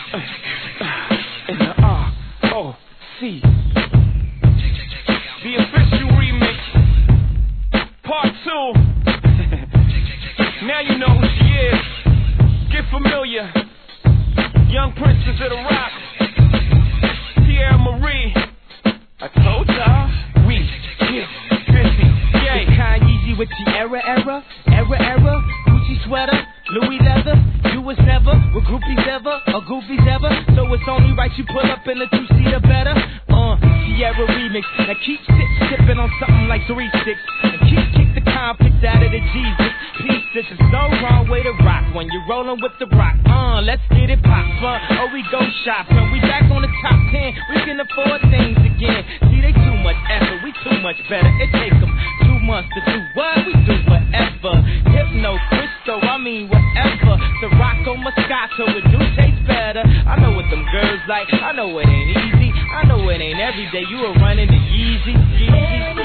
In the R.O.C. The official remix, part 2. Now you know who she is. Get familiar. Young Princess of the Rock, Tierra Marie. I told y'all, we get busy. Yeah, Kanye with the era. Gucci sweater, Louis leather. You was never with groupies ever, or goofies ever. So it's only right you pull up in a 2-seater better. Tierra remix. Now keep sipping on something like 3-6. And kick the conflicts out of the Jesus. Peace, this is no wrong way to rock when you're rolling with the rock. Let's get it pop fun. Oh, we go shopping. We back on the top 10. We can afford things again. See, they too much effort. We too much better. It take them 2 months to do what we do forever. Hypno, Cristo, I mean whatever. The Rocco Moscato, it do taste better. I know what them girls like. I know it ain't easy. I know it ain't every day. You are running the Yeezy.